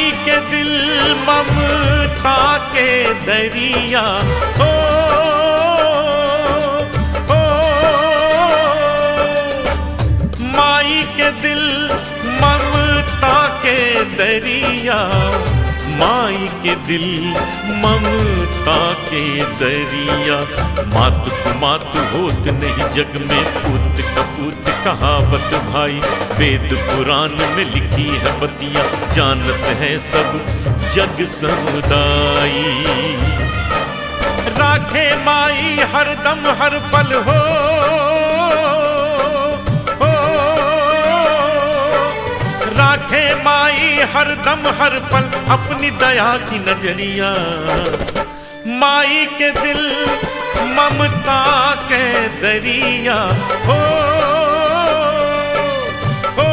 माई के दिल ममता के दरिया हो, माई के दिल ममता के दरिया, माई के दिल ममता के दरिया। मात को मात होत नहीं जग में, पूत कपूत कहावत भाई, वेद पुराण में लिखी है बतिया, जानत है सब जग समुदायी। राखे माई हर दम हर पल हो, राखे माई हर दम हर पल अपनी दया की नजरिया। माई के दिल ममता के दरिया हो, हो।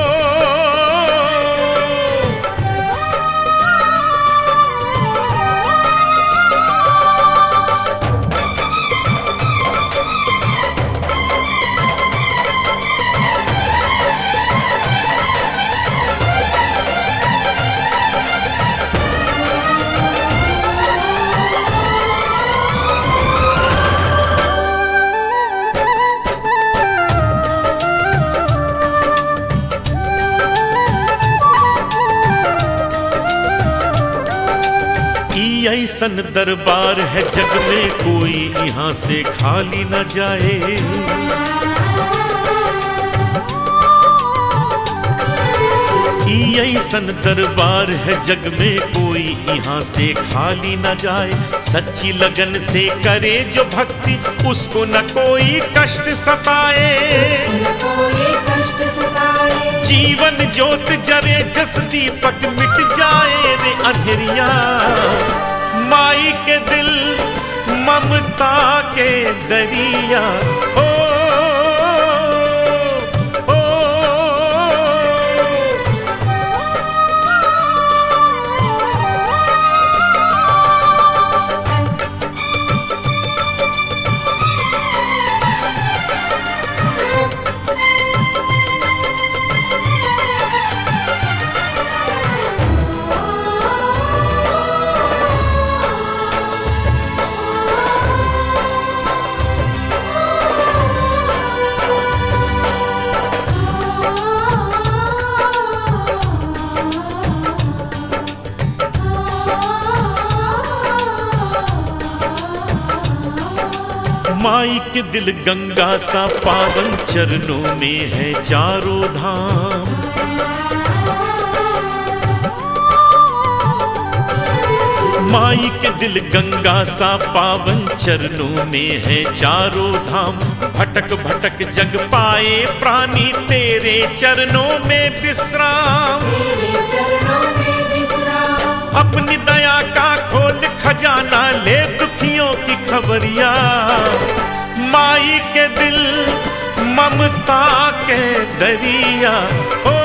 ऐसन दरबार है जग में कोई यहाँ से खाली न जाए। ऐसन दरबार है जग में कोई यहाँ से खाली न जाए। सच्ची लगन से करे जो भक्ति उसको न कोई कष्ट सताए। जीवन ज्योत जरे जस दीपक मिट जाए रे अंधेरिया। माई के दिल ममता के दरिया ओ, ओ, माई के दिल गंगा सा पावन चरणों में है चारों धाम। माई के दिल गंगा सा पावन चरणों में है चारों धाम। भटक भटक जग पाए प्राणी तेरे चरणों में विश्राम। अपनी दया का खोल खजाना ले दुखियों की खबरिया। माई के दिल ममता के दरिया ओ,